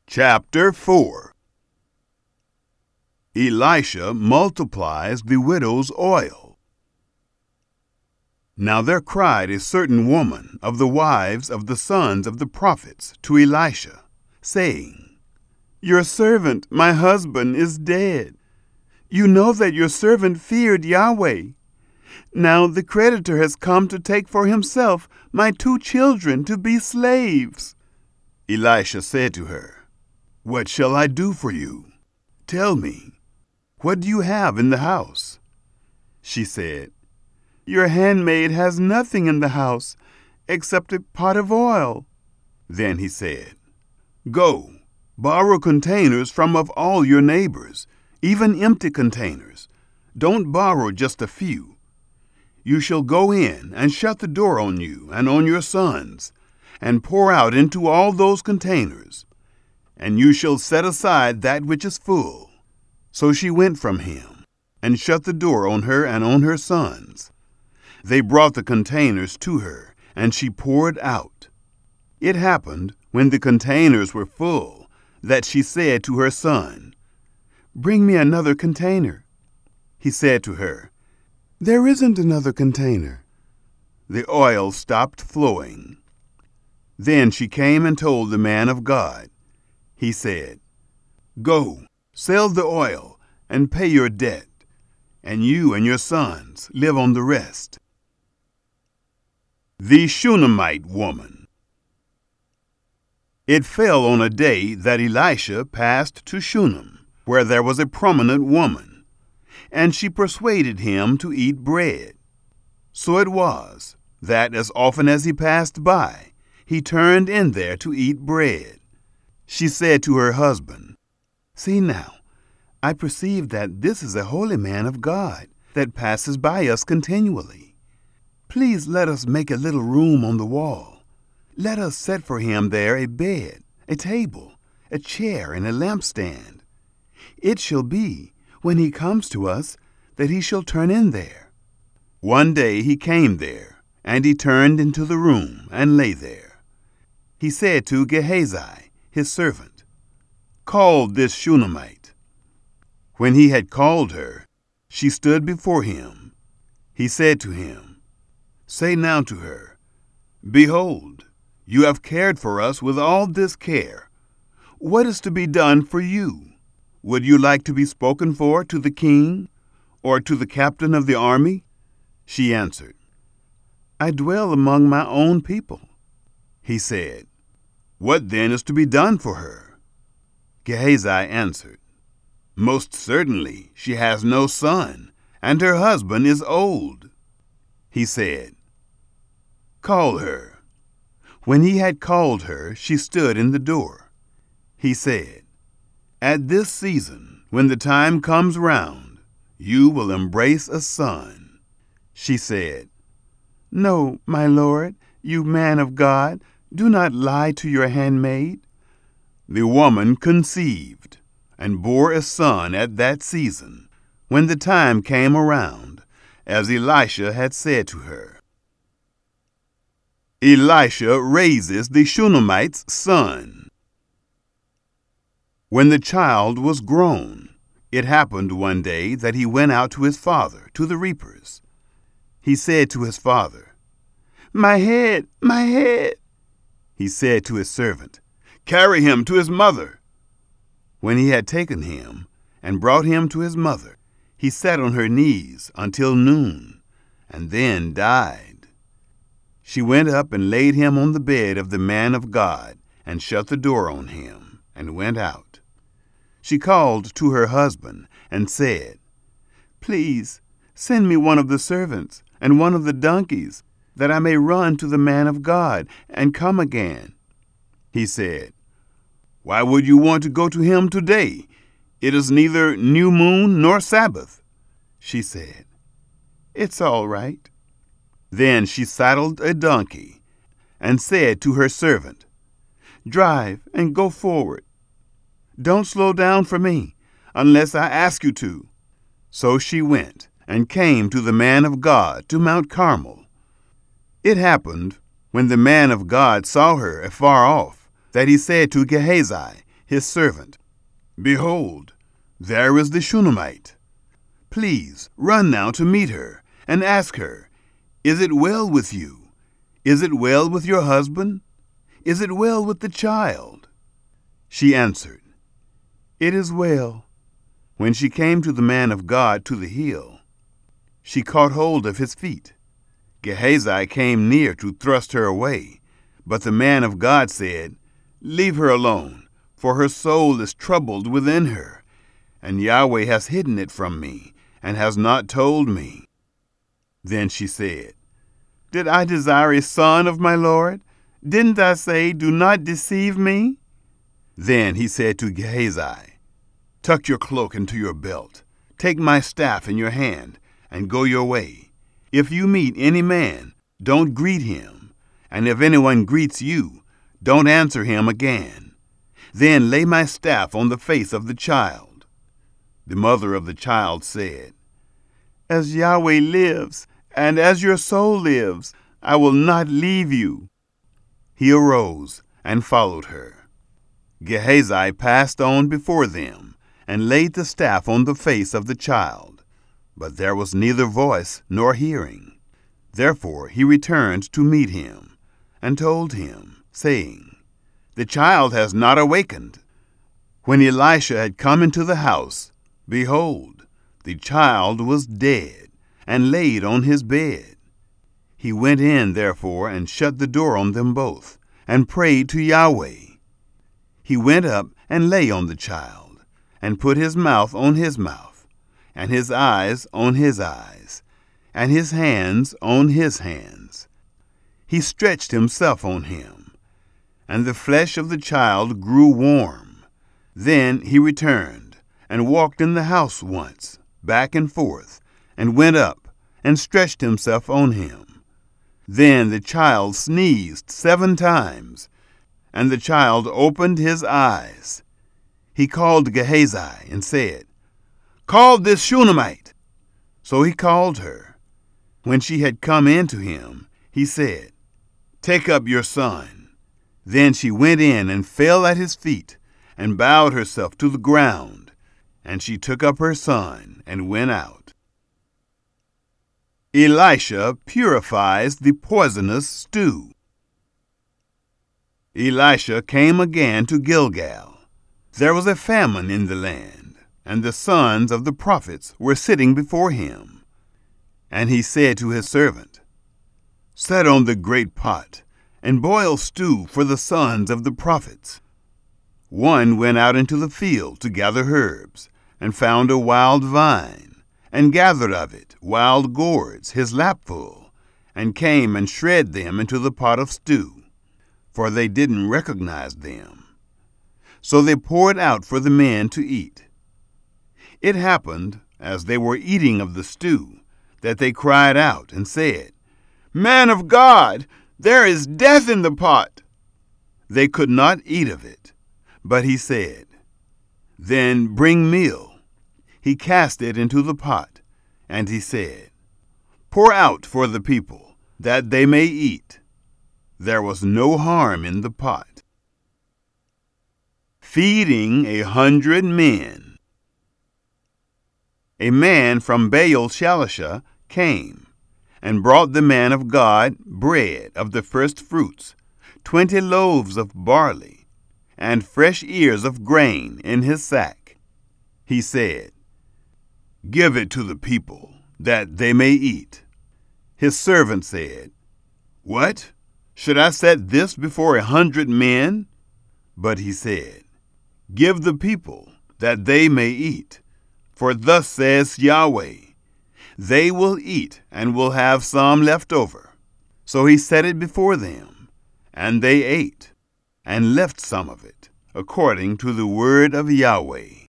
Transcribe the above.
Chapter 4. Elisha multiplies the widow's oil. Now there cried a certain woman of the wives of the sons of the prophets to Elisha, saying, Your servant, my husband, is dead. You know that your servant feared Yahweh. Now the creditor has come to take for himself my 2 children to be slaves. Elisha said to her, What shall I do for you? Tell me, what do you have in the house? She said, Your handmaid has nothing in the house except a pot of oil. Then he said, Go, borrow containers from of all your neighbors, even empty containers. Don't borrow just a few. You shall go in and shut the door on you and on your sons, and pour out into all those containers, and you shall set aside that which is full. So she went from him, and shut the door on her and on her sons. They brought the containers to her, and she poured out. It happened, when the containers were full, that she said to her son, Bring me another container. He said to her, There isn't another container. The oil stopped flowing. Then she came and told the man of God. He said, Go, sell the oil and pay your debt, and you and your sons live on the rest. The Shunammite woman. It fell on a day that Elisha passed to Shunem, where there was a prominent woman, and she persuaded him to eat bread. So it was that as often as he passed by, he turned in there to eat bread. She said to her husband, See now, I perceive that this is a holy man of God that passes by us continually. Please let us make a little room on the wall. Let us set for him there a bed, a table, a chair, and a lampstand. It shall be, when he comes to us, that he shall turn in there. One day he came there, and he turned into the room and lay there. He said to Gehazi, his servant, Call this Shunammite. When he had called her, she stood before him. He said to him, Say now to her, Behold, you have cared for us with all this care. What is to be done for you? Would you like to be spoken for to the king, or to the captain of the army? She answered, I dwell among my own people. He said, What then is to be done for her? Gehazi answered, Most certainly she has no son, and her husband is old. He said, Call her. When he had called her, she stood in the door. He said, At this season, when the time comes round, you will embrace a son. She said, No, my lord, you man of God, do not lie to your handmaid. The woman conceived, and bore a son at that season, when the time came around, as Elisha had said to her. Elisha raises the Shunammite's son. When the child was grown, it happened one day that he went out to his father, to the reapers. He said to his father, My head, my head. He said to his servant, Carry him to his mother. When he had taken him and brought him to his mother, he sat on her knees until noon, and then died. She went up and laid him on the bed of the man of God, and shut the door on him, and went out. She called to her husband and said, Please send me one of the servants and one of the donkeys, that I may run to the man of God and come again. He said, Why would you want to go to him today? It is neither new moon nor Sabbath. She said, It's all right. Then she saddled a donkey and said to her servant, Drive and go forward. Don't slow down for me, unless I ask you to. So she went and came to the man of God to Mount Carmel. It happened, when the man of God saw her afar off, that he said to Gehazi, his servant, "Behold, there is the Shunammite. Please run now to meet her and ask her, 'Is it well with you? Is it well with your husband? Is it well with the child?'" She answered, "It is well." When she came to the man of God to the hill, she caught hold of his feet. Gehazi came near to thrust her away, but the man of God said, "Leave her alone, for her soul is troubled within her, and Yahweh has hidden it from me, and has not told me." Then she said, "Did I desire a son of my Lord? Didn't I say, 'Do not deceive me'?" Then he said to Gehazi, "Tuck your cloak into your belt, take my staff in your hand, and go your way. If you meet any man, don't greet him, and if anyone greets you, don't answer him again. Then lay my staff on the face of the child." The mother of the child said, "As Yahweh lives, and as your soul lives, I will not leave you." He arose and followed her. Gehazi passed on before them, and laid the staff on the face of the child, but there was neither voice nor hearing. Therefore he returned to meet him, and told him, saying, "The child has not awakened." When Elisha had come into the house, behold, the child was dead, and laid on his bed. He went in, therefore, and shut the door on them both, and prayed to Yahweh. He went up and lay on the child, and put his mouth on his mouth, and his eyes on his eyes, and his hands on his hands. He stretched himself on him, and the flesh of the child grew warm. Then he returned, and walked in the house once, back and forth, and went up, and stretched himself on him. Then the child sneezed 7 times, and the child opened his eyes. He called Gehazi, and said, "Call this Shunammite." So he called her. When she had come in to him, he said, "Take up your son." Then she went in and fell at his feet, and bowed herself to the ground. And she took up her son, and went out. Elisha purifies the poisonous stew. Elisha came again to Gilgal. There was a famine in the land, and the sons of the prophets were sitting before him. And he said to his servant, "Set on the great pot, and boil stew for the sons of the prophets." One went out into the field to gather herbs, and found a wild vine, and gathered of it wild gourds his lapful, and came and shred them into the pot of stew, for they didn't recognize them. So they poured out for the men to eat. It happened, as they were eating of the stew, that they cried out and said, "Man of God, there is death in the pot." They could not eat of it, but he said, "Then bring meal." He cast it into the pot, and he said, "Pour out for the people, that they may eat." There was no harm in the pot. Feeding 100 men. A man from Baal-Shalisha came, and brought the man of God bread of the first fruits, 20 loaves of barley, and fresh ears of grain in his sack. He said, "Give it to the people, that they may eat." His servant said, "What? Should I set this before 100 men? But he said, "Give the people, that they may eat. For thus says Yahweh, they will eat and will have some left over." So he set it before them, and they ate, and left some of it, according to the word of Yahweh.